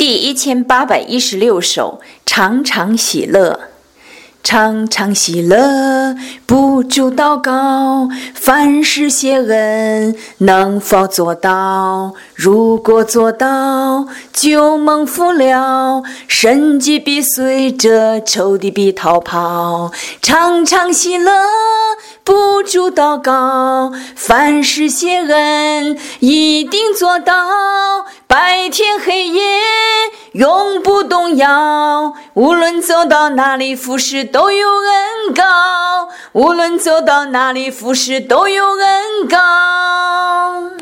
第1816首，常常喜乐。常常喜乐，不住祷告，凡事谢恩，能否做到？如果做到，就蒙福了。神迹必随着，仇敌必逃跑。常常喜乐，不住祷告，凡事谢恩，一定做到。白天黑夜，永不动摇。无论走到哪里，服侍都有恩膏。无论走到哪里，服侍都有恩膏。